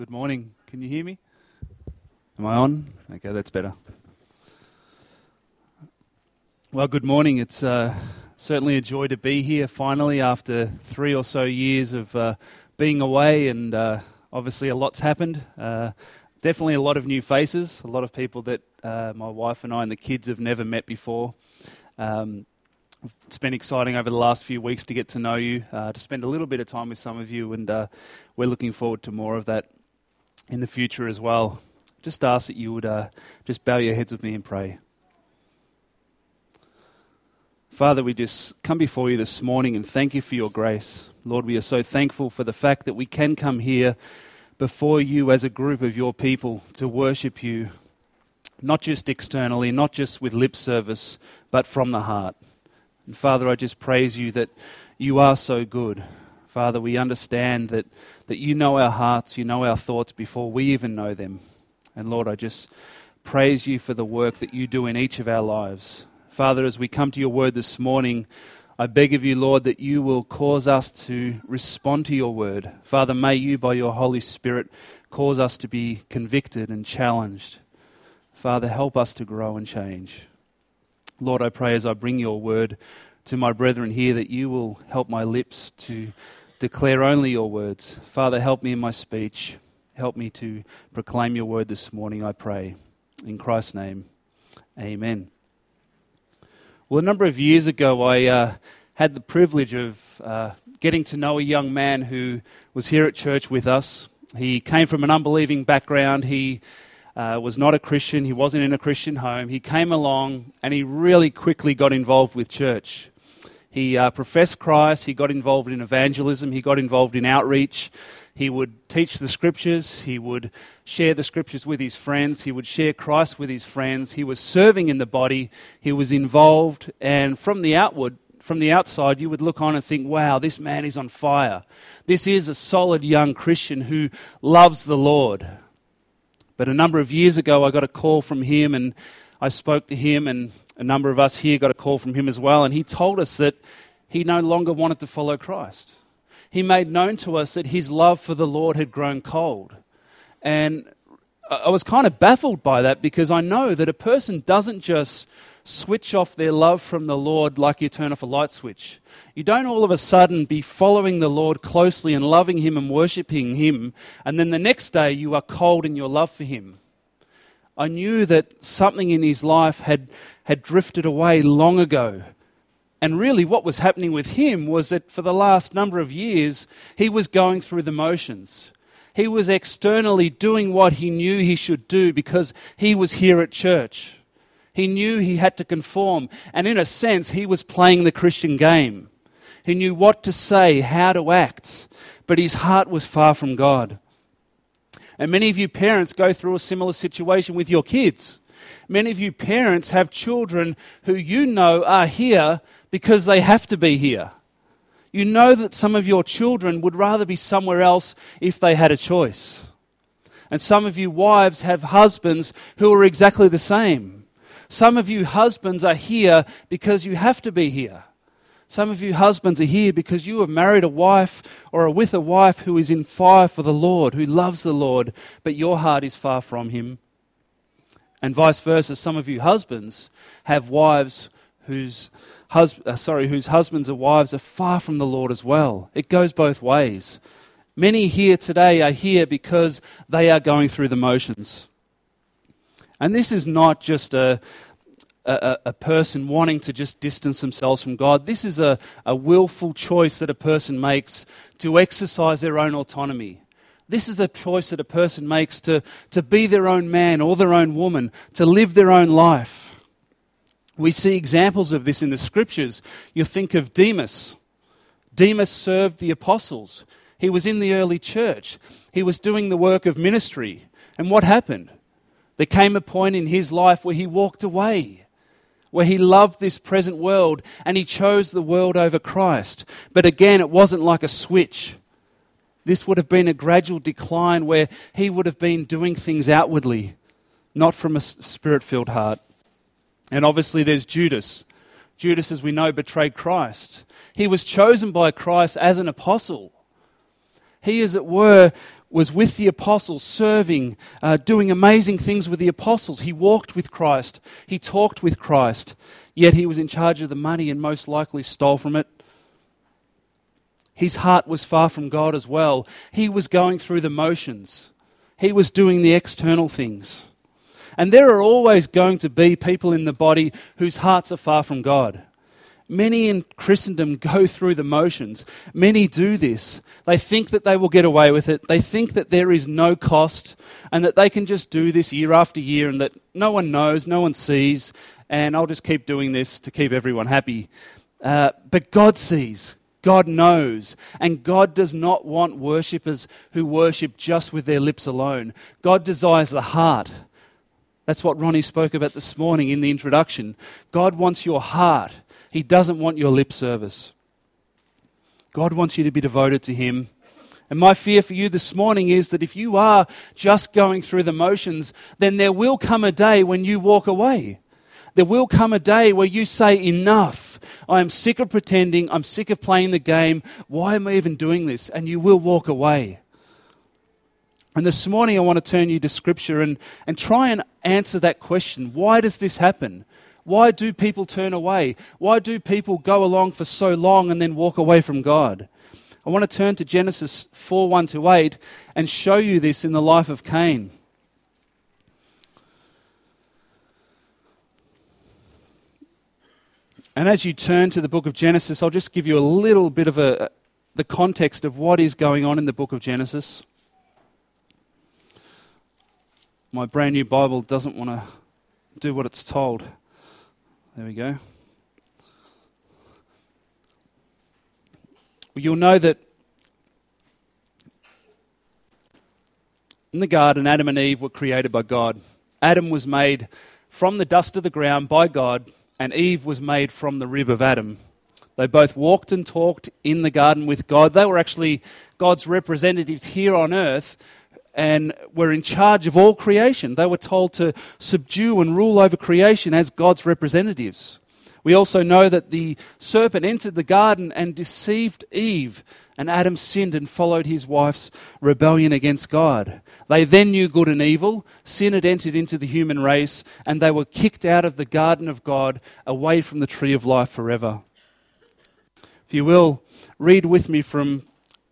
Good morning. Can you hear me? Am I on? Okay, that's better. Well, good morning. It's certainly a joy to be here finally after 3 or so years of being away, and obviously a lot's happened. Definitely a lot of new faces, a lot of people that my wife and I and the kids have never met before. It's been exciting over the last few weeks to get to know you, to spend a little bit of time with some of you, and we're looking forward to more of that in the future as well. Just ask that you would just bow your heads with me and pray. Father, we just come before you this morning and thank you for your grace. Lord, we are so thankful for the fact that we can come here before you as a group of your people to worship you, not just externally, not just with lip service, but from the heart. And Father, I just praise you that you are so good. Father, we understand that you know our hearts, you know our thoughts before we even know them. And Lord, I just praise you for the work that you do in each of our lives. Father, as we come to your word this morning, I beg of you, Lord, that you will cause us to respond to your word. Father, may you, by your Holy Spirit, cause us to be convicted and challenged. Father, help us to grow and change. Lord, I pray as I bring your word to my brethren here that you will help my lips to declare only your words. Father, help me in my speech. Help me to proclaim your word this morning, I pray. In Christ's name, amen. Well, a number of years ago, I had the privilege of getting to know a young man who was here at church with us. He came from an unbelieving background. He was not a Christian. He wasn't in a Christian home. He came along and he really quickly got involved with church. He professed Christ. He got involved in evangelism. He got involved in outreach. He would teach the scriptures. He would share the scriptures with his friends. He would share Christ with his friends. He was serving in the body. He was involved. And from the outside, you would look on and think, wow, this man is on fire. This is a solid young Christian who loves the Lord. But a number of years ago, I got a call from him, and I spoke to him, and a number of us here got a call from him as well, and he told us that he no longer wanted to follow Christ. He made known to us that his love for the Lord had grown cold. And I was kind of baffled by that, because I know that a person doesn't just switch off their love from the Lord like you turn off a light switch. You don't all of a sudden be following the Lord closely and loving him and worshipping him, and then the next day you are cold in your love for him. I knew that something in his life had drifted away long ago. And really what was happening with him was that for the last number of years, he was going through the motions. He was externally doing what he knew he should do because he was here at church. He knew he had to conform, and in a sense, he was playing the Christian game. He knew what to say, how to act, but his heart was far from God. And many of you parents go through a similar situation with your kids. Many of you parents have children who you know are here because they have to be here. You know that some of your children would rather be somewhere else if they had a choice. And some of you wives have husbands who are exactly the same. Some of you husbands are here because you have to be here. Some of you husbands are here because you have married a wife or are with a wife who is in fire for the Lord, who loves the Lord, but your heart is far from him. And vice versa, some of you husbands have wives whose husbands or wives are far from the Lord as well. It goes both ways. Many here today are here because they are going through the motions. And this is not just a person wanting to just distance themselves from God. This is a willful choice that a person makes to exercise their own autonomy. This is a choice that a person makes to be their own man or their own woman, to live their own life. We see examples of this in the scriptures. You think of Demas. Demas served the apostles. He was in the early church. He was doing the work of ministry. And what happened? There came a point in his life where he walked away, where he loved this present world and he chose the world over Christ. But again, it wasn't like a switch. This would have been a gradual decline where he would have been doing things outwardly, not from a spirit-filled heart. And obviously there's Judas. Judas, as we know, betrayed Christ. He was chosen by Christ as an apostle. He, as it were, was with the apostles, serving, doing amazing things with the apostles. He walked with Christ. He talked with Christ. Yet he was in charge of the money and most likely stole from it. His heart was far from God as well. He was going through the motions. He was doing the external things. And there are always going to be people in the body whose hearts are far from God. Many in Christendom go through the motions. Many do this. They think that they will get away with it. They think that there is no cost and that they can just do this year after year and that no one knows, no one sees, and I'll just keep doing this to keep everyone happy. But God sees. God knows, and God does not want worshippers who worship just with their lips alone. God desires the heart. That's what Ronnie spoke about this morning in the introduction. God wants your heart. He doesn't want your lip service. God wants you to be devoted to Him. And my fear for you this morning is that if you are just going through the motions, then there will come a day when you walk away. There will come a day where you say, enough. I am sick of pretending. I'm sick of playing the game. Why am I even doing this? And you will walk away. And this morning I want to turn you to Scripture and try and answer that question. Why does this happen? Why do people turn away? Why do people go along for so long and then walk away from God? I want to turn to Genesis 4:1-8 and show you this in the life of Cain. And as you turn to the book of Genesis, I'll just give you a little bit of the context of what is going on in the book of Genesis. My brand new Bible doesn't want to do what it's told. There we go. Well, you'll know that in the garden, Adam and Eve were created by God. Adam was made from the dust of the ground by God, and Eve was made from the rib of Adam. They both walked and talked in the garden with God. They were actually God's representatives here on earth and were in charge of all creation. They were told to subdue and rule over creation as God's representatives. We also know that the serpent entered the garden and deceived Eve, and Adam sinned and followed his wife's rebellion against God. They then knew good and evil. Sin had entered into the human race, and they were kicked out of the garden of God, away from the tree of life forever. If you will, read with me from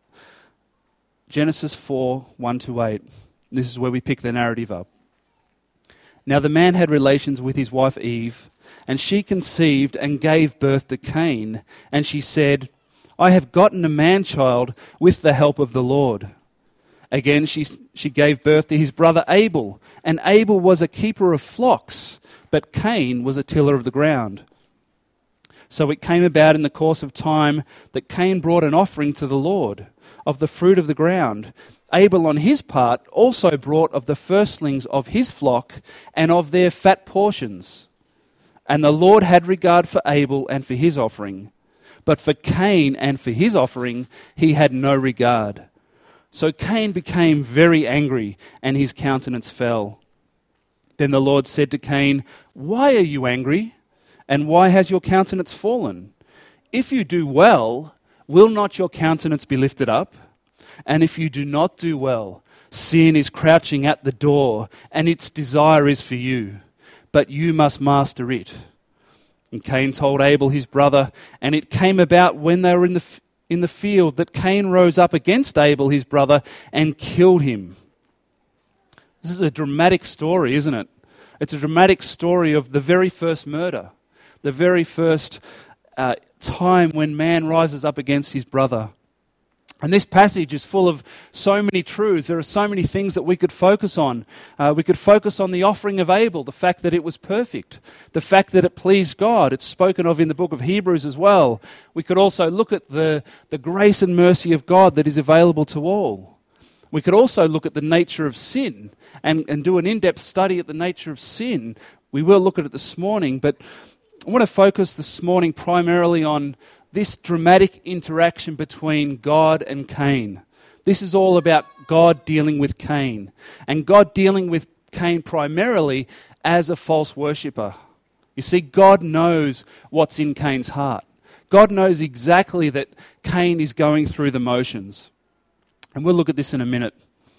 Genesis 4:1-8. This is where we pick the narrative up. Now the man had relations with his wife Eve, and she conceived and gave birth to Cain. And she said, I have gotten a man-child with the help of the Lord. Again she gave birth to his brother Abel, and Abel was a keeper of flocks, but Cain was a tiller of the ground. So it came about in the course of time that Cain brought an offering to the Lord of the fruit of the ground. Abel on his part also brought of the firstlings of his flock and of their fat portions. And the Lord had regard for Abel and for his offering, but for Cain and for his offering he had no regard. So Cain became very angry, and his countenance fell. Then the Lord said to Cain, Why are you angry? And why has your countenance fallen? If you do well, will not your countenance be lifted up? And if you do not do well, sin is crouching at the door, and its desire is for you, but you must master it. And Cain told Abel his brother, and it came about when they were in the field that Cain rose up against Abel his brother and killed him. This is a dramatic story, isn't it? It's a dramatic story of the very first murder, the very first time when man rises up against his brother. And this passage is full of so many truths. There are so many things that we could focus on. We could focus on the offering of Abel, the fact that it was perfect, the fact that it pleased God. It's spoken of in the book of Hebrews as well. We could also look at the grace and mercy of God that is available to all. We could also look at the nature of sin and do an in-depth study at the nature of sin. We will look at it this morning, but I want to focus this morning primarily on this dramatic interaction between God and Cain. This is all about God dealing with Cain, and God dealing with Cain primarily as a false worshipper. You see, God knows what's in Cain's heart. God knows exactly that Cain is going through the motions. And we'll look at this in a minute.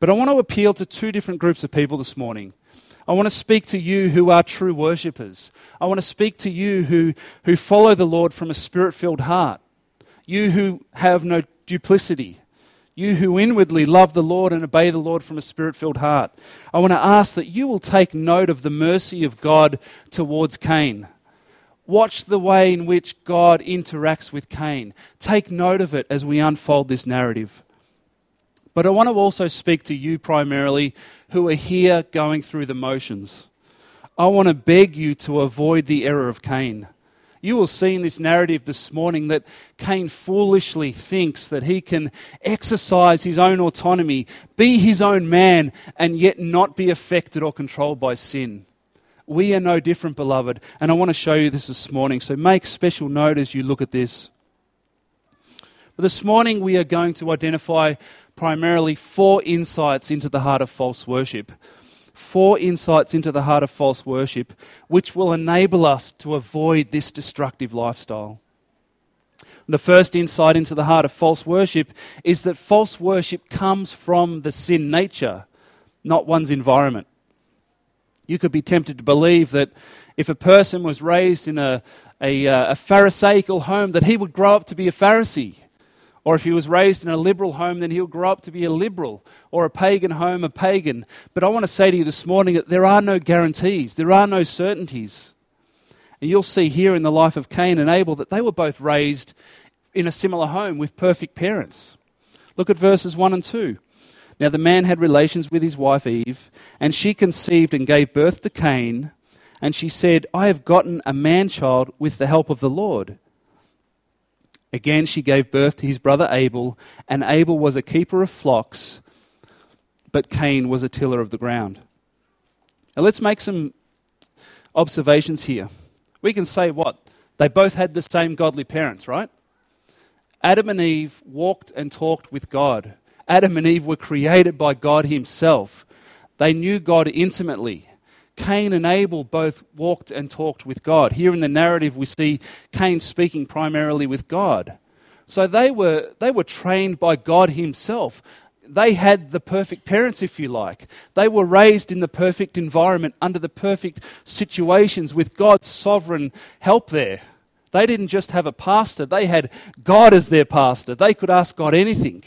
But I want to appeal to two different groups of people this morning. I want to speak to you who are true worshippers. I want to speak to you who follow the Lord from a spirit-filled heart. You who have no duplicity. You who inwardly love the Lord and obey the Lord from a spirit-filled heart. I want to ask that you will take note of the mercy of God towards Cain. Watch the way in which God interacts with Cain. Take note of it as we unfold this narrative. But I want to also speak to you primarily who are here going through the motions. I want to beg you to avoid the error of Cain. You will see in this narrative this morning that Cain foolishly thinks that he can exercise his own autonomy, be his own man, and yet not be affected or controlled by sin. We are no different, beloved, and I want to show you this morning, so make special note as you look at this. But this morning we are going to identify primarily 4 insights into the heart of false worship. 4 insights into the heart of false worship, which will enable us to avoid this destructive lifestyle. The first insight into the heart of false worship is that false worship comes from the sin nature, not one's environment. You could be tempted to believe that if a person was raised in a Pharisaical home, that he would grow up to be a Pharisee. Or if he was raised in a liberal home, then he'll grow up to be a liberal, or a pagan home, a pagan. But I want to say to you this morning that there are no guarantees, there are no certainties. And you'll see here in the life of Cain and Abel that they were both raised in a similar home with perfect parents. Look at verses 1 and 2. Now the man had relations with his wife Eve, and she conceived and gave birth to Cain, and she said, I have gotten a man-child with the help of the Lord. Again, she gave birth to his brother Abel, and Abel was a keeper of flocks, but Cain was a tiller of the ground. Now let's make some observations here. We can say what? They both had the same godly parents, right? Adam and Eve walked and talked with God. Adam and Eve were created by God himself. They knew God intimately. Cain and Abel both walked and talked with God. Here in the narrative we see Cain speaking primarily with God. So they were trained by God himself. They had the perfect parents, if you like. They were raised in the perfect environment, under the perfect situations, with God's sovereign help there. They didn't just have a pastor, they had God as their pastor. They could ask God anything.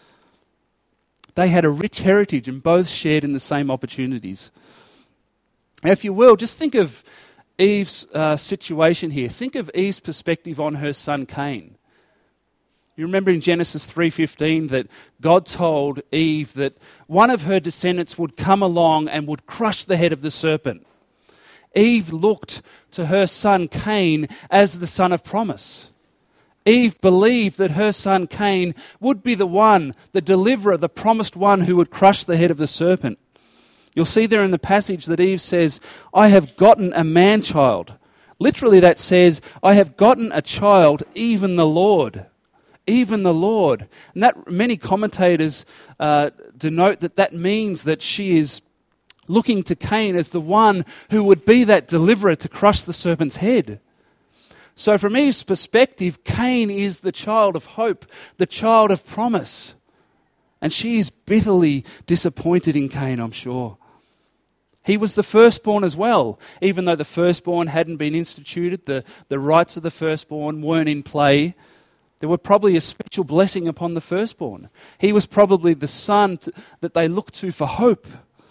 They had a rich heritage and both shared in the same opportunities. Now, if you will, just think of Eve's situation here. Think of Eve's perspective on her son Cain. You remember in Genesis 3:15 that God told Eve that one of her descendants would come along and would crush the head of the serpent. Eve looked to her son Cain as the son of promise. Eve believed that her son Cain would be the one, the deliverer, the promised one who would crush the head of the serpent. You'll see there in the passage that Eve says, I have gotten a man-child. Literally that says, I have gotten a child, even the Lord. Even the Lord. And that many commentators denote that means that she is looking to Cain as the one who would be that deliverer to crush the serpent's head. So from Eve's perspective, Cain is the child of hope, the child of promise. And she is bitterly disappointed in Cain, I'm sure. He was the firstborn as well. Even though the firstborn hadn't been instituted, the rights of the firstborn weren't in play, there were probably a special blessing upon the firstborn. He was probably the son that they looked to for hope.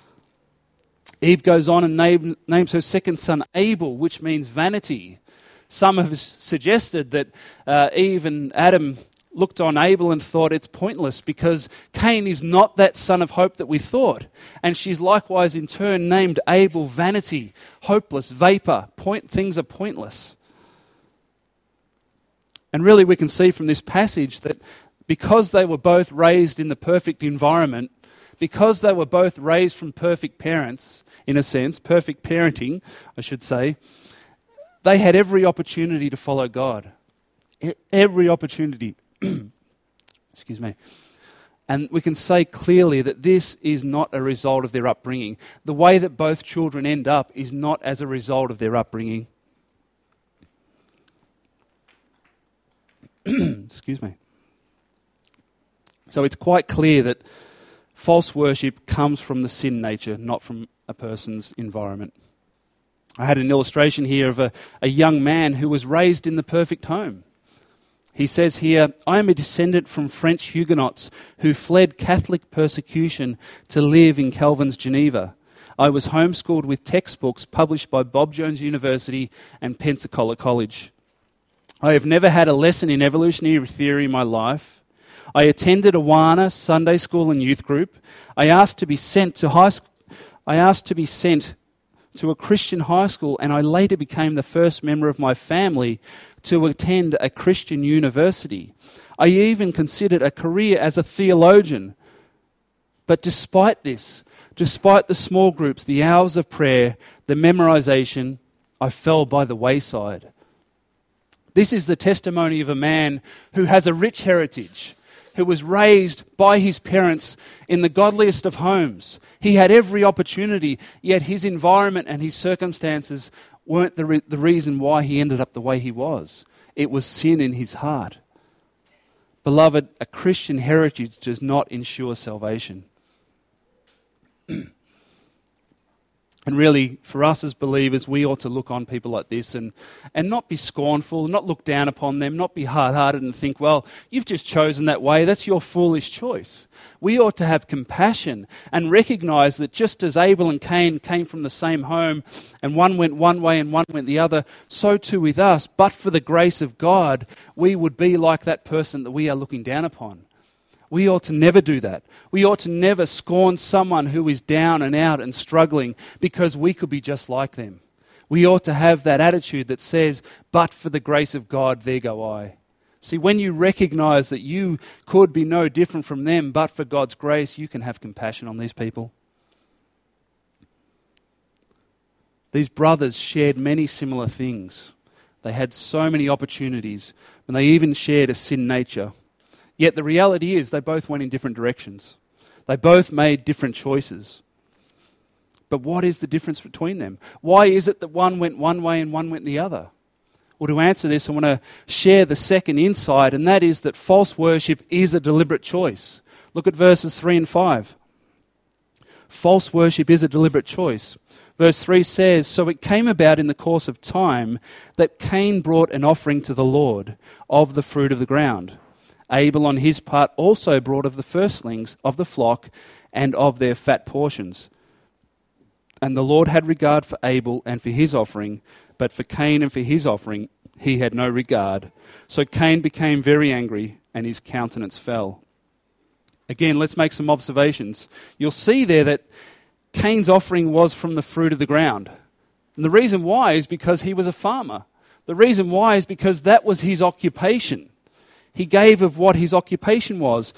Eve goes on and names her second son Abel, which means vanity. Some have suggested that Eve and Adam looked on Abel and thought it's pointless because Cain is not that son of hope that we thought. And she's likewise in turn named Abel vanity, hopeless, vapor, things are pointless. And really we can see from this passage that because they were both raised in the perfect environment, because they were both raised from perfect parents, in a sense, perfect parenting, I should say, they had every opportunity to follow God. Every opportunity. Excuse me. And we can say clearly that this is not a result of their upbringing. The way that both children end up is not as a result of their upbringing. Excuse me. So it's quite clear that false worship comes from the sin nature, not from a person's environment. I had an illustration here of a young man who was raised in the perfect home. He says here, "I am a descendant from French Huguenots who fled Catholic persecution to live in Calvin's Geneva. I was homeschooled with textbooks published by Bob Jones University and Pensacola College. I have never had a lesson in evolutionary theory in my life. I attended Awana Sunday school and youth group. I asked to be sent to a Christian high school, and I later became the first member of my family to attend a Christian university. I even considered a career as a theologian. But despite this, despite the small groups, the hours of prayer, the memorization, I fell by the wayside." This is the testimony of a man who has a rich heritage, who was raised by his parents in the godliest of homes. He had every opportunity, yet his environment and his circumstances weren't the reason why he ended up the way he was. It was sin in his heart. Beloved, a Christian heritage does not ensure salvation. And really, for us as believers, we ought to look on people like this and not be scornful, not look down upon them, not be hard-hearted and think, well, you've just chosen that way, that's your foolish choice. We ought to have compassion and recognize that just as Abel and Cain came from the same home and one went one way and one went the other, so too with us. But for the grace of God, we would be like that person that we are looking down upon. We ought to never do that. We ought to never scorn someone who is down and out and struggling because we could be just like them. We ought to have that attitude that says, but for the grace of God, there go I. See, when you recognize that you could be no different from them, but for God's grace, you can have compassion on these people. These brothers shared many similar things. They had so many opportunities, and they even shared a sin nature. Yet the reality is they both went in different directions. They both made different choices. But what is the difference between them? Why is it that one went one way and one went the other? Well, to answer this, I want to share the second insight, and that is that false worship is a deliberate choice. Look at verses 3 and 5. False worship is a deliberate choice. Verse 3 says, "So it came about in the course of time that Cain brought an offering to the Lord of the fruit of the ground. Abel on his part also brought of the firstlings of the flock and of their fat portions. And the Lord had regard for Abel and for his offering, but for Cain and for his offering he had no regard. So Cain became very angry, and his countenance fell." Again, let's make some observations. You'll see there that Cain's offering was from the fruit of the ground. And the reason why is because he was a farmer. The reason why is because that was his occupation. He gave of what his occupation was.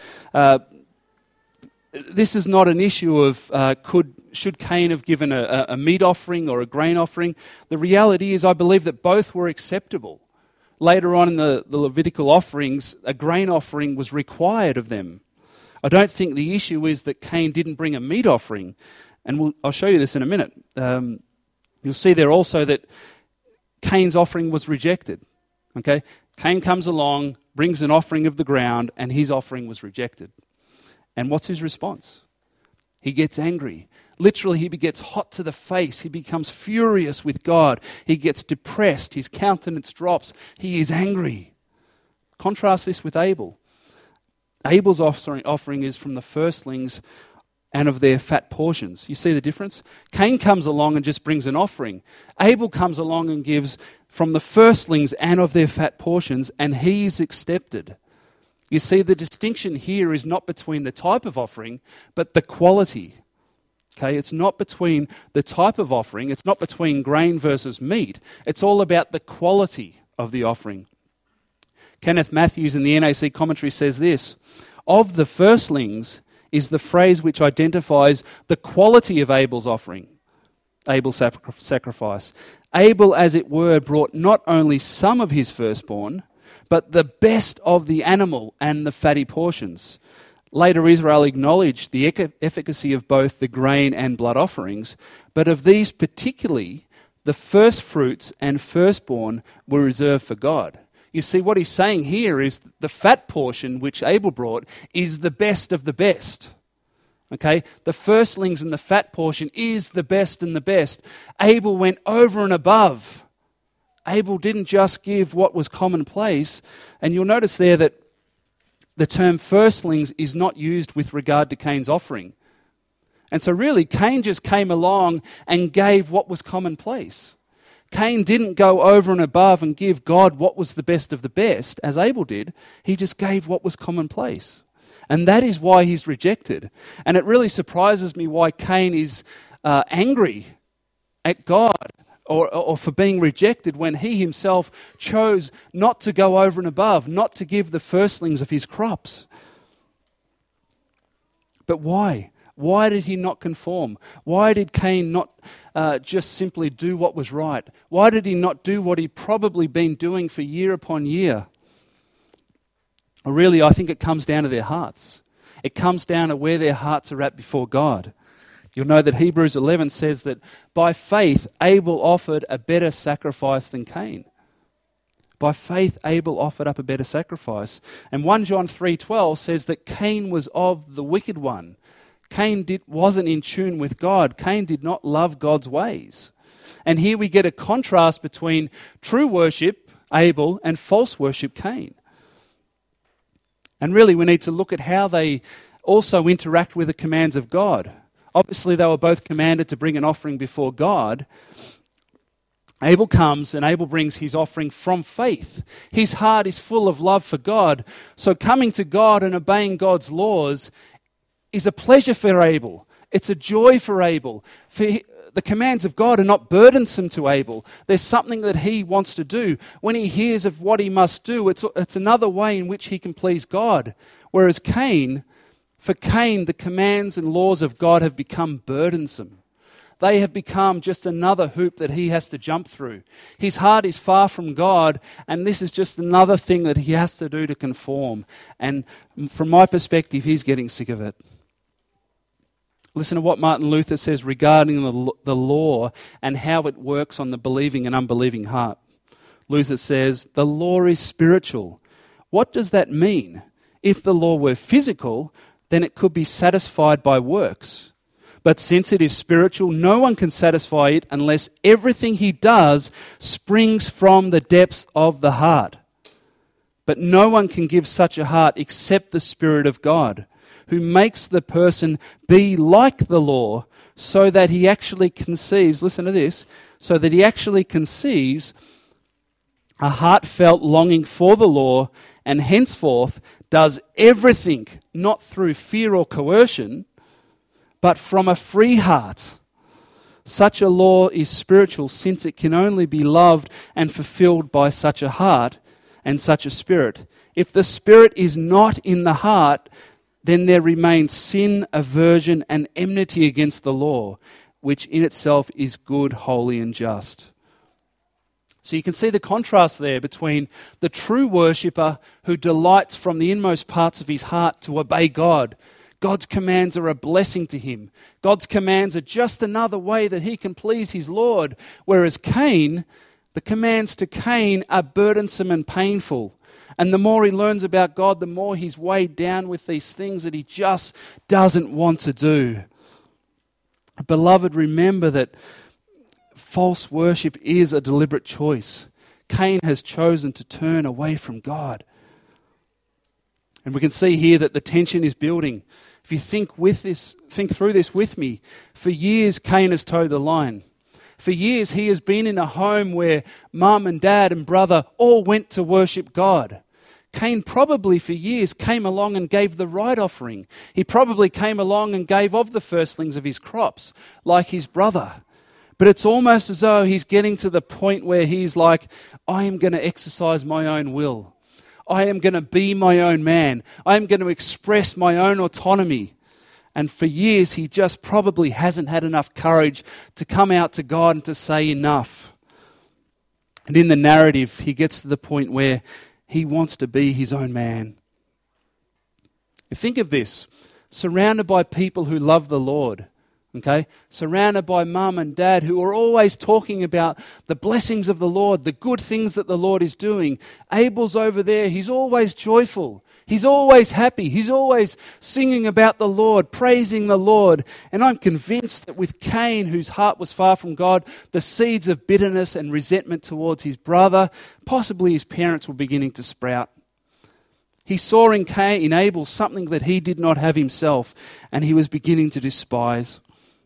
This is not an issue of should Cain have given a meat offering or a grain offering. The reality is I believe that both were acceptable. Later on in the Levitical offerings, a grain offering was required of them. I don't think the issue is that Cain didn't bring a meat offering. And I'll show you this in a minute. You'll see there also that Cain's offering was rejected. Okay, Cain comes along, brings an offering of the ground, and his offering was rejected. And what's his response? He gets angry. Literally, he gets hot to the face. He becomes furious with God. He gets depressed. His countenance drops. He is angry. Contrast this with Abel. Abel's offering is from the firstlings and of their fat portions. You see the difference? Cain comes along and just brings an offering. Abel comes along and gives from the firstlings and of their fat portions, and he is accepted. You see, the distinction here is not between the type of offering, but the quality. Okay, it's not between the type of offering, it's not between grain versus meat. It's all about the quality of the offering. Kenneth Matthews in the NAC commentary says this: "Of the firstlings is the phrase which identifies the quality of Abel's offering, Abel's sacrifice. Abel, as it were, brought not only some of his firstborn, but the best of the animal and the fatty portions. Later Israel acknowledged the efficacy of both the grain and blood offerings, but of these particularly, the first fruits and firstborn were reserved for God." You see, what he's saying here is the fat portion which Abel brought is the best of the best. Okay, the firstlings and the fat portion is the best and the best. Abel went over and above. Abel didn't just give what was commonplace. And you'll notice there that the term firstlings is not used with regard to Cain's offering. And so really, Cain just came along and gave what was commonplace. Cain didn't go over and above and give God what was the best of the best, as Abel did. He just gave what was commonplace. And that is why he's rejected. And it really surprises me why Cain is angry at God or for being rejected when he himself chose not to go over and above, not to give the firstlings of his crops. But why? Why did he not conform? Why did Cain not just simply do what was right? Why did he not do what he'd probably been doing for year upon year? Well, really, I think it comes down to their hearts. It comes down to where their hearts are at before God. You'll know that Hebrews 11 says that by faith, Abel offered a better sacrifice than Cain. By faith, Abel offered up a better sacrifice. And 1 John 3:12 says that Cain was of the wicked one. Cain wasn't in tune with God. Cain did not love God's ways. And here we get a contrast between true worship, Abel, and false worship, Cain. And really we need to look at how they also interact with the commands of God. Obviously they were both commanded to bring an offering before God. Abel comes and Abel brings his offering from faith. His heart is full of love for God. So coming to God and obeying God's laws is a pleasure for Abel. It's a joy for Abel. The commands of God are not burdensome to Abel. There's something that he wants to do. When he hears of what he must do, it's another way in which he can please God. Whereas for Cain, the commands and laws of God have become burdensome. They have become just another hoop that he has to jump through. His heart is far from God, and this is just another thing that he has to do to conform. And from my perspective, he's getting sick of it. Listen to what Martin Luther says regarding the law and how it works on the believing and unbelieving heart. Luther says, the law is spiritual. What does that mean? If the law were physical, then it could be satisfied by works. But since it is spiritual, no one can satisfy it unless everything he does springs from the depths of the heart. But no one can give such a heart except the Spirit of God, who makes the person be like the law so that he actually conceives, listen to this, so that he actually conceives a heartfelt longing for the law and henceforth does everything not through fear or coercion, but from a free heart. Such a law is spiritual since it can only be loved and fulfilled by such a heart and such a spirit. If the spirit is not in the heart, then there remains sin, aversion, and enmity against the law, which in itself is good, holy, and just. So you can see the contrast there between the true worshipper who delights from the inmost parts of his heart to obey God. God's commands are a blessing to him. God's commands are just another way that he can please his Lord. Whereas Cain, the commands to Cain are burdensome and painful. And the more he learns about God, the more he's weighed down with these things that he just doesn't want to do. Beloved, remember that false worship is a deliberate choice. Cain has chosen to turn away from God. And we can see here that the tension is building. If you think through this with me, for years Cain has towed the line. For years he has been in a home where mum and dad and brother all went to worship God. Cain probably for years came along and gave the right offering. He probably came along and gave of the firstlings of his crops, like his brother. But it's almost as though he's getting to the point where he's like, I am going to exercise my own will. I am going to be my own man. I am going to express my own autonomy. And for years, he just probably hasn't had enough courage to come out to God and to say enough. And in the narrative, he gets to the point where he wants to be his own man. Think of this, surrounded by people who love the Lord. Okay, surrounded by mum and dad who are always talking about the blessings of the Lord, the good things that the Lord is doing. Abel's over there, he's always joyful. He's always happy. He's always singing about the Lord, praising the Lord. And I'm convinced that with Cain, whose heart was far from God, the seeds of bitterness and resentment towards his brother, possibly his parents, were beginning to sprout. He saw in Abel something that he did not have himself, and he was beginning to despise.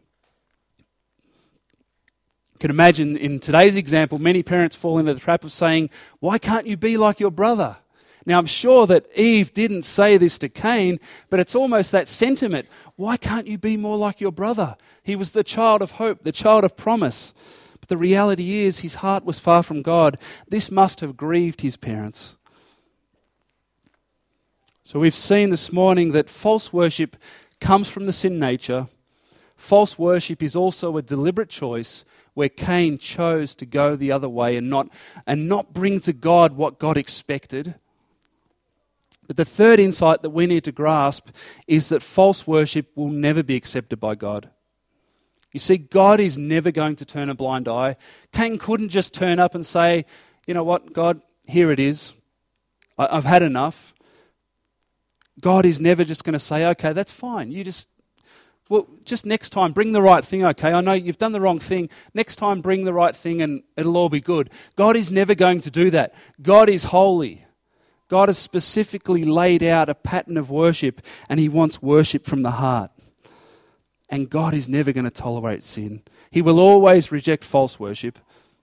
You can imagine in today's example, many parents fall into the trap of saying, "Why can't you be like your brother?" Now, I'm sure that Eve didn't say this to Cain, but it's almost that sentiment. Why can't you be more like your brother? He was the child of hope, the child of promise. But the reality is his heart was far from God. This must have grieved his parents. So we've seen this morning that false worship comes from the sin nature. False worship is also a deliberate choice where Cain chose to go the other way and not bring to God what God expected. But the third insight that we need to grasp is that false worship will never be accepted by God. You see, God is never going to turn a blind eye. Cain couldn't just turn up and say, "You know what, God, here it is. I've had enough." God is never just going to say, "Okay, that's fine. Just next time, bring the right thing, okay? I know you've done the wrong thing. Next time, bring the right thing and it'll all be good." God is never going to do that. God is holy. God has specifically laid out a pattern of worship, and he wants worship from the heart. And God is never going to tolerate sin. He will always reject false worship.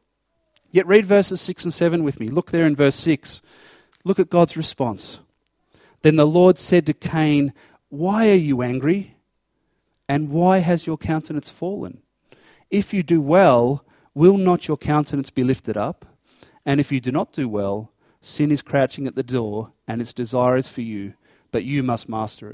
Yet read verses 6 and 7 with me. Look there in verse 6. Look at God's response. Then the Lord said to Cain, "Why are you angry? And why has your countenance fallen? If you do well, will not your countenance be lifted up? And if you do not do well, sin is crouching at the door, and its desire is for you, but you must master it."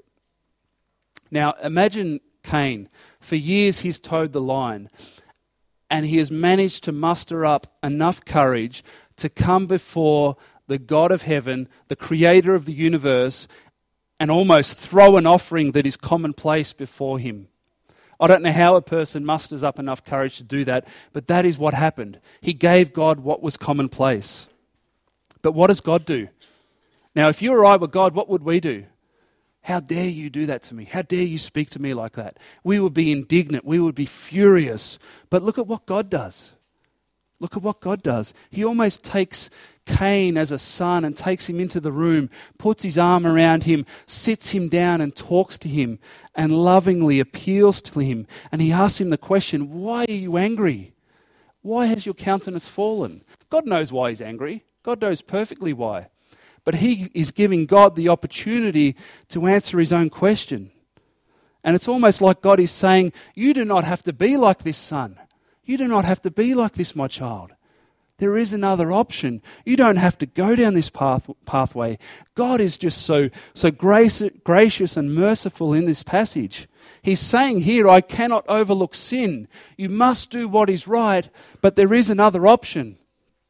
Now, imagine Cain. For years he's towed the line, and he has managed to muster up enough courage to come before the God of heaven, the creator of the universe, and almost throw an offering that is commonplace before him. I don't know how a person musters up enough courage to do that, but that is what happened. He gave God what was commonplace. But what does God do? Now, if you or I were God, what would we do? How dare you do that to me? How dare you speak to me like that? We would be indignant. We would be furious. But look at what God does. Look at what God does. He almost takes Cain as a son and takes him into the room, puts his arm around him, sits him down and talks to him and lovingly appeals to him. And he asks him the question, "Why are you angry? Why has your countenance fallen?" God knows why he's angry. God knows perfectly why. But he is giving God the opportunity to answer his own question. And it's almost like God is saying, "You do not have to be like this, son. You do not have to be like this, my child. There is another option. You don't have to go down this pathway." God is just so gracious and merciful in this passage. He's saying here, I cannot overlook sin. You must do what is right, but there is another option.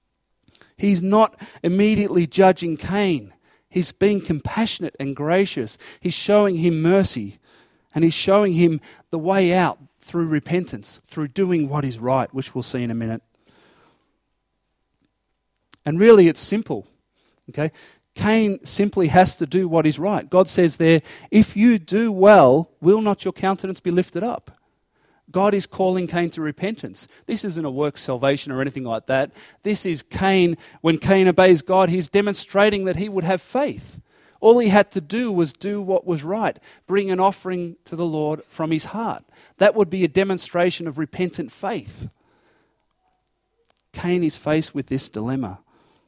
He's not immediately judging Cain. He's being compassionate and gracious. He's showing him mercy, and he's showing him the way out through repentance, through doing what is right, which we'll see in a minute. And really, it's simple. Okay? Cain simply has to do what is right. God says there, "If you do well, will not your countenance be lifted up?" God is calling Cain to repentance. This isn't a work salvation or anything like that. This is Cain. When Cain obeys God, he's demonstrating that he would have faith. All he had to do was do what was right, bring an offering to the Lord from his heart. That would be a demonstration of repentant faith. Cain is faced with this dilemma.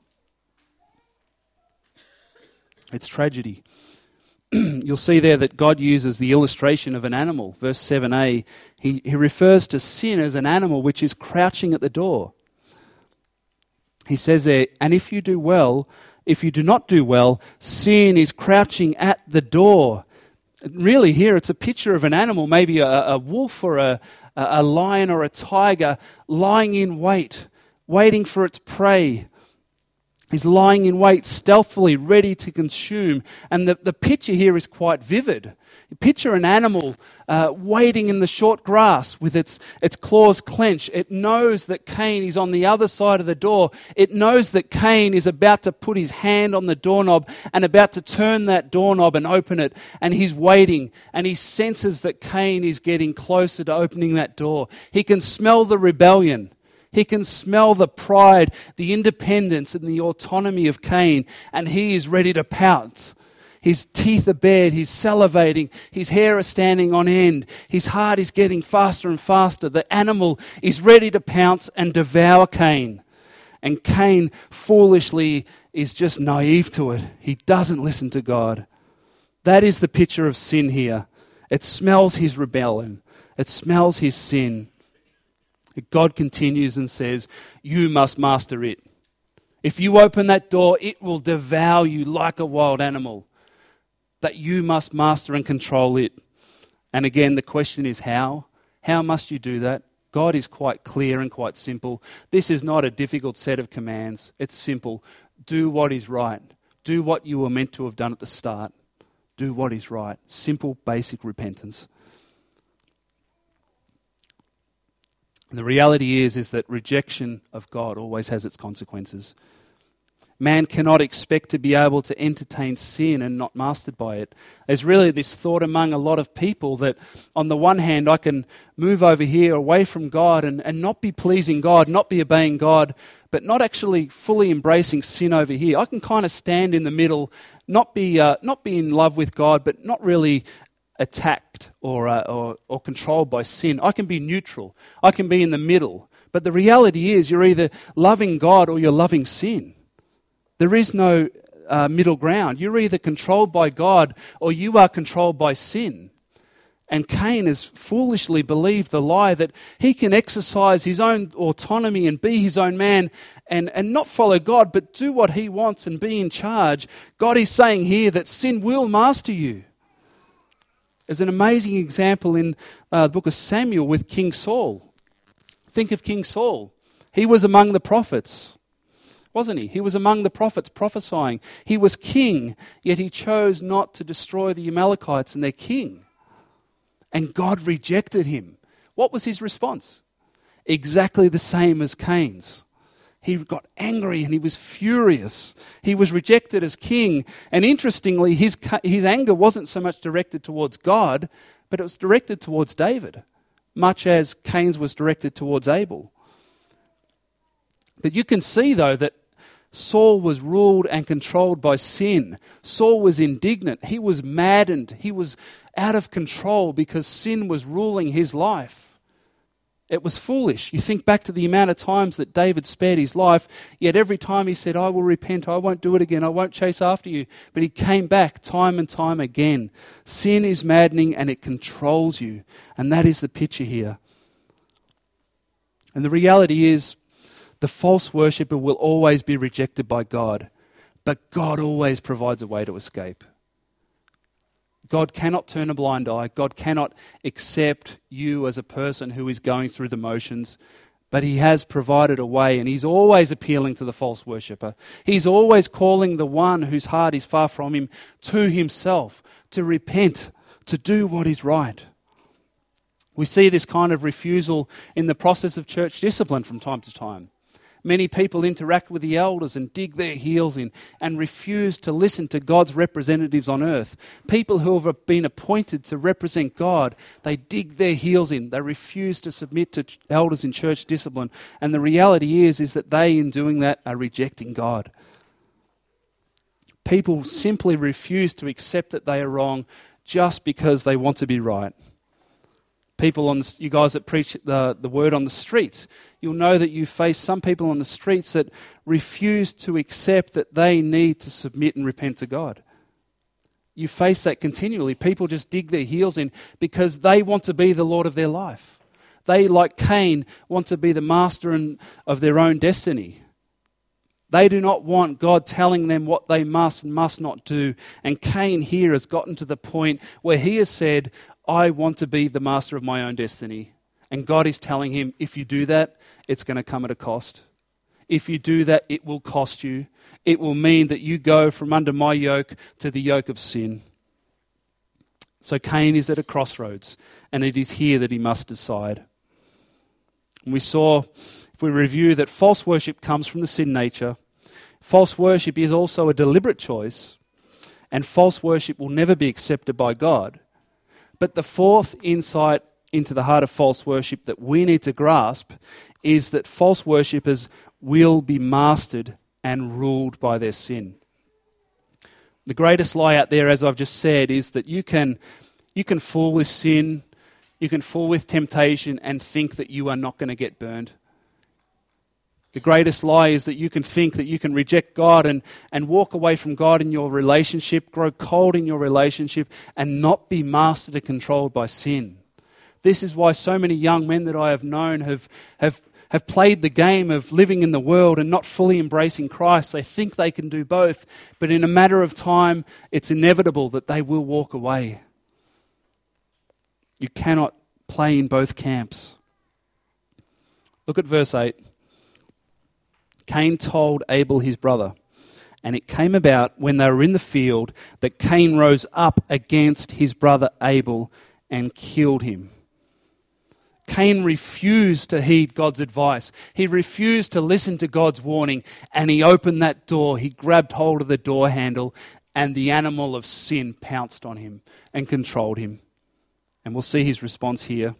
It's tragedy. You'll see there that God uses the illustration of an animal. Verse 7a, he refers to sin as an animal which is crouching at the door. He says there, "And if you do not do well, sin is crouching at the door." Really here it's a picture of an animal, maybe a wolf or a lion or a tiger lying in wait, waiting for its prey. He's lying in wait stealthily, ready to consume. And the picture here is quite vivid. You picture an animal waiting in the short grass with its claws clenched. It knows that Cain is on the other side of the door. It knows that Cain is about to put his hand on the doorknob and about to turn that doorknob and open it. And he's waiting, and he senses that Cain is getting closer to opening that door. He can smell the rebellion. He can smell the pride, the independence, and the autonomy of Cain, and he is ready to pounce. His teeth are bared, he's salivating, his hair is standing on end, his heart is getting faster and faster. The animal is ready to pounce and devour Cain. And Cain foolishly is just naive to it. He doesn't listen to God. That is the picture of sin here. It smells his rebellion. It smells his sin. God continues and says, you must master it. If you open that door, it will devour you like a wild animal. That you must master and control it. And again, the question is how? How must you do that? God is quite clear and quite simple. This is not a difficult set of commands. It's simple. Do what is right. Do what you were meant to have done at the start. Do what is right. Simple, basic repentance. The reality is that rejection of God always has its consequences. Man cannot expect to be able to entertain sin and not mastered by it. There's really this thought among a lot of people that on the one hand I can move over here away from God and not be pleasing God, not be obeying God, but not actually fully embracing sin over here. I can kind of stand in the middle, not be in love with God, but not really attacked or controlled by sin. I can be neutral. I can be in the middle. But the reality is you're either loving God or you're loving sin. There is no middle ground. You're either controlled by God or you are controlled by sin. And Cain has foolishly believed the lie that he can exercise his own autonomy and be his own man and not follow God, but do what he wants and be in charge. God is saying here that sin will master you. There's an amazing example in the book of Samuel with King Saul. Think of King Saul. He was among the prophets, wasn't he? He was among the prophets prophesying. He was king, yet he chose not to destroy the Amalekites and their king. And God rejected him. What was his response? Exactly the same as Cain's. He got angry and he was furious. He was rejected as king. And interestingly, his anger wasn't so much directed towards God, but it was directed towards David, much as Cain's was directed towards Abel. But you can see, though, that Saul was ruled and controlled by sin. Saul was indignant. He was maddened. He was out of control because sin was ruling his life. It was foolish. You think back to the amount of times that David spared his life, yet every time he said, I will repent, I won't do it again, I won't chase after you. But he came back time and time again. Sin is maddening and it controls you. And that is the picture here. And the reality is, the false worshipper will always be rejected by God, but God always provides a way to escape. God cannot turn a blind eye. God cannot accept you as a person who is going through the motions, but he has provided a way, and he's always appealing to the false worshipper. He's always calling the one whose heart is far from him to himself, to repent, to do what is right. We see this kind of refusal in the process of church discipline from time to time. Many people interact with the elders and dig their heels in and refuse to listen to God's representatives on earth. People who have been appointed to represent God, they dig their heels in. They refuse to submit to elders in church discipline. And the reality is that they, in doing that, are rejecting God. People simply refuse to accept that they are wrong just because they want to be right. People you guys that preach the word on the streets, you'll know that you face some people on the streets that refuse to accept that they need to submit and repent to God. You face that continually. People just dig their heels in because they want to be the Lord of their life. They, like Cain, want to be the master of their own destiny. They do not want God telling them what they must and must not do. And Cain here has gotten to the point where he has said, I want to be the master of my own destiny. And God is telling him, if you do that, it's going to come at a cost. if you do that, it will cost you. It will mean that you go from under my yoke to the yoke of sin. So Cain is at a crossroads, and it is here that he must decide. And we saw, if we review, that false worship comes from the sin nature. False worship is also a deliberate choice, and false worship will never be accepted by God. But the fourth insight into the heart of false worship that we need to grasp is that false worshippers will be mastered and ruled by their sin. The greatest lie out there, as I've just said, is that you can fall with sin, you can fall with temptation and think that you are not going to get burned. The greatest lie is that you can think that you can reject God and walk away from God in your relationship, grow cold in your relationship, and not be mastered and controlled by sin. This is why so many young men that I have known have played the game of living in the world and not fully embracing Christ. They think they can do both, but in a matter of time, it's inevitable that they will walk away. You cannot play in both camps. Look at verse 8. Cain told Abel his brother, and it came about when they were in the field that Cain rose up against his brother Abel and killed him. Cain refused to heed God's advice. He refused to listen to God's warning, and he opened that door. He grabbed hold of the door handle, and the animal of sin pounced on him and controlled him. And we'll see his response here.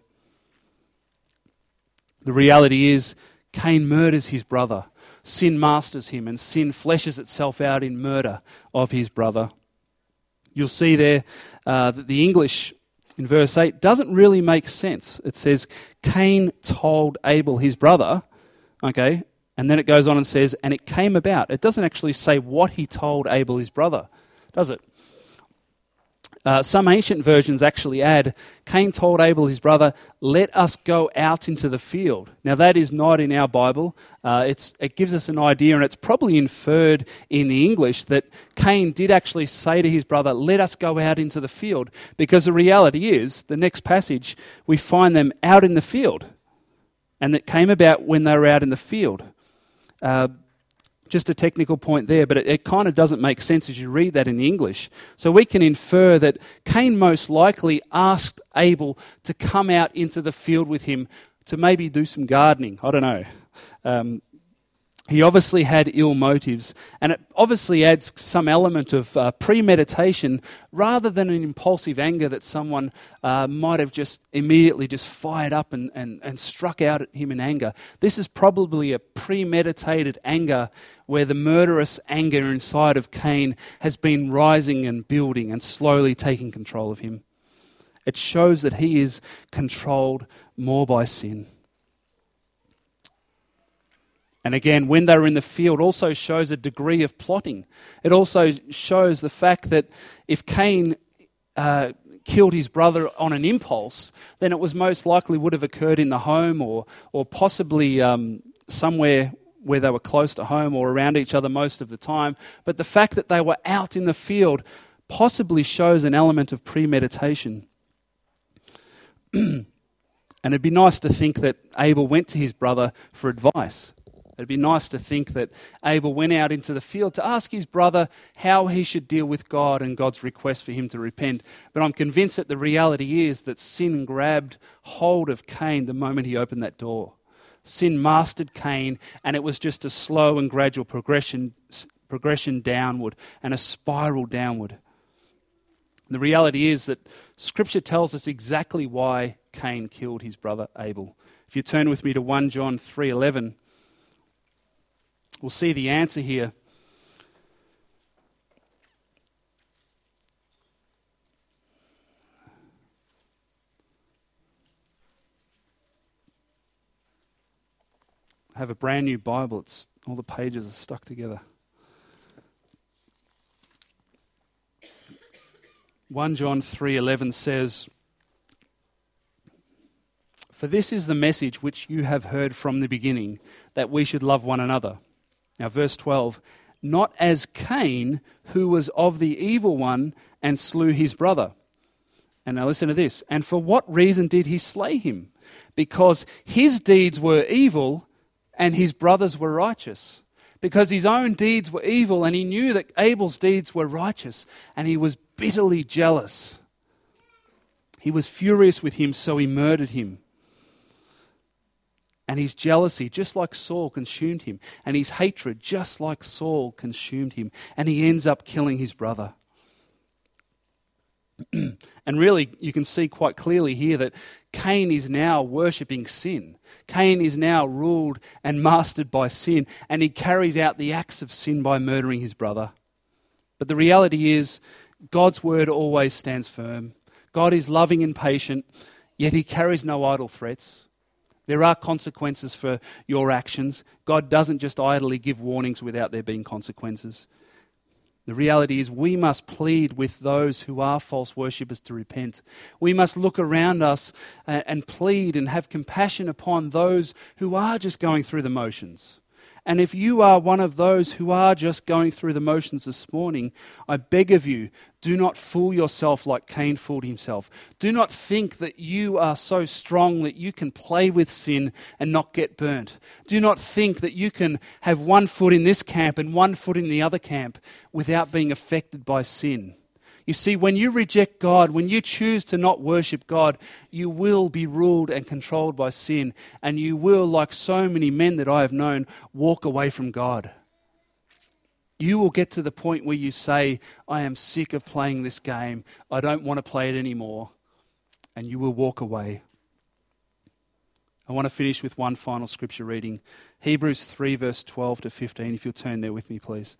The reality is, Cain murders his brother. Sin masters him, and sin fleshes itself out in murder of his brother. You'll see there that the English in verse 8 doesn't really make sense. It says, Cain told Abel his brother, okay, and then it goes on and says, and it came about. It doesn't actually say what he told Abel his brother, does it? Some ancient versions actually add, Cain told Abel his brother, let us go out into the field. Now that is not in our Bible. It gives us an idea, and it's probably inferred in the English that Cain did actually say to his brother, let us go out into the field. Because the reality is, the next passage, we find them out in the field. And it came about when they were out in the field. Just a technical point there, but it kind of doesn't make sense as you read that in the English. So we can infer that Cain most likely asked Abel to come out into the field with him to maybe do some gardening. I don't know. He obviously had ill motives, and it obviously adds some element of premeditation rather than an impulsive anger that someone might have just immediately just fired up and struck out at him in anger. This is probably a premeditated anger where the murderous anger inside of Cain has been rising and building and slowly taking control of him. It shows that he is controlled more by sin. And again, when they were in the field also shows a degree of plotting. It also shows the fact that if Cain killed his brother on an impulse, then it was most likely would have occurred in the home or possibly somewhere where they were close to home or around each other most of the time. But the fact that they were out in the field possibly shows an element of premeditation. And it'd be nice to think that Abel went to his brother for advice. It'd be nice to think that Abel went out into the field to ask his brother how he should deal with God and God's request for him to repent. But I'm convinced that the reality is that sin grabbed hold of Cain the moment he opened that door. Sin mastered Cain, and it was just a slow and gradual progression downward and a spiral downward. The reality is that Scripture tells us exactly why Cain killed his brother Abel. If you turn with me to 1 John 3:11, we'll see the answer here. I have a brand new Bible. All the pages are stuck together. 1 John 3:11 says, "For this is the message which you have heard from the beginning, that we should love one another." Now verse 12, "Not as Cain, who was of the evil one and slew his brother." And now listen to this. "And for what reason did he slay him? Because his deeds were evil and his brothers were righteous, because his own deeds were evil, and he knew that Abel's deeds were righteous, and he was bitterly jealous. He was furious with him, so he murdered him. And his jealousy, just like Saul, consumed him. And his hatred, just like Saul, consumed him. And he ends up killing his brother. And really, you can see quite clearly here that Cain is now worshipping sin. Cain is now ruled and mastered by sin. And he carries out the acts of sin by murdering his brother. But the reality is, God's word always stands firm. God is loving and patient, yet he carries no idle threats. There are consequences for your actions. God doesn't just idly give warnings without there being consequences. The reality is we must plead with those who are false worshippers to repent. We must look around us and plead and have compassion upon those who are just going through the motions. And if you are one of those who are just going through the motions this morning, I beg of you, do not fool yourself like Cain fooled himself. Do not think that you are so strong that you can play with sin and not get burnt. Do not think that you can have one foot in this camp and one foot in the other camp without being affected by sin. You see, when you reject God, when you choose to not worship God, you will be ruled and controlled by sin, and you will, like so many men that I have known, walk away from God. You will get to the point where you say, I am sick of playing this game. I don't want to play it anymore. And you will walk away. I want to finish with one final scripture reading. Hebrews 3 verse 12 to 15. If you'll turn there with me, please.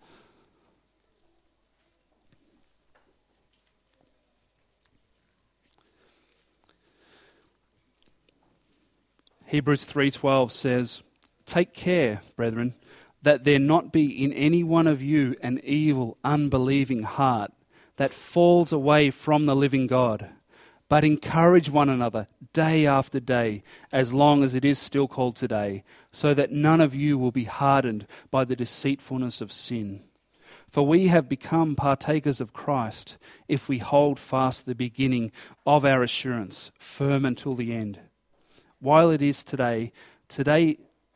Hebrews 3:12 says, take care, brethren, that there not be in any one of you an evil, unbelieving heart that falls away from the living God, but encourage one another day after day, as long as it is still called today, so that none of you will be hardened by the deceitfulness of sin. For we have become partakers of Christ if we hold fast the beginning of our assurance, firm until the end. While it is said, today,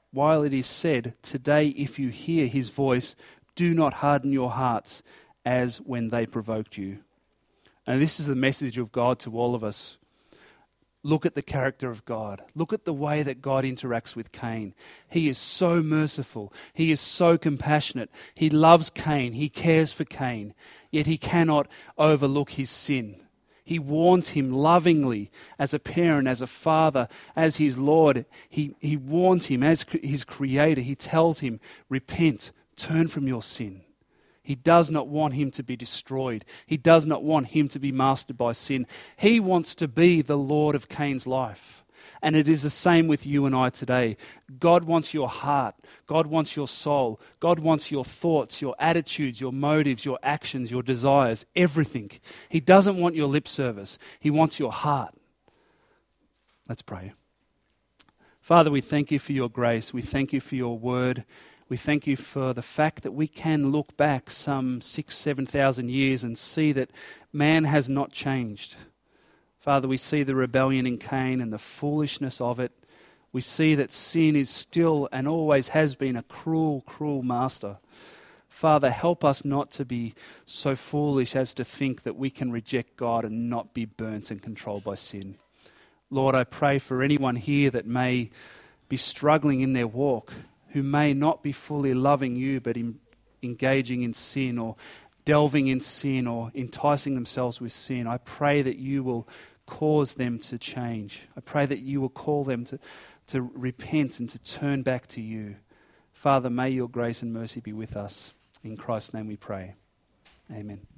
if you hear his voice, do not harden your hearts as when they provoked you. And this is the message of God to all of us. Look at the character of God. Look at the way that God interacts with Cain. He is so merciful. He is so compassionate. He loves Cain. He cares for Cain. Yet he cannot overlook his sin. He warns him lovingly as a parent, as a father, as his Lord. He warns him as his creator. He tells him, repent, turn from your sin. He does not want him to be destroyed. He does not want him to be mastered by sin. He wants to be the Lord of Cain's life. And it is the same with you and I today. God wants your heart. God wants your soul. God wants your thoughts, your attitudes, your motives, your actions, your desires, everything. He doesn't want your lip service. He wants your heart. Let's pray. Father, we thank you for your grace. We thank you for your word. We thank you for the fact that we can look back some 6,000-7,000 years and see that man has not changed. Father, we see the rebellion in Cain and the foolishness of it. We see that sin is still and always has been a cruel, cruel master. Father, help us not to be so foolish as to think that we can reject God and not be burnt and controlled by sin. Lord, I pray for anyone here that may be struggling in their walk, who may not be fully loving you but engaging in sin or delving in sin or enticing themselves with sin. I pray that you will cause them to change. I pray that you will call them to repent and to turn back to you. Father, may your grace and mercy be with us. In Christ's name we pray. Amen.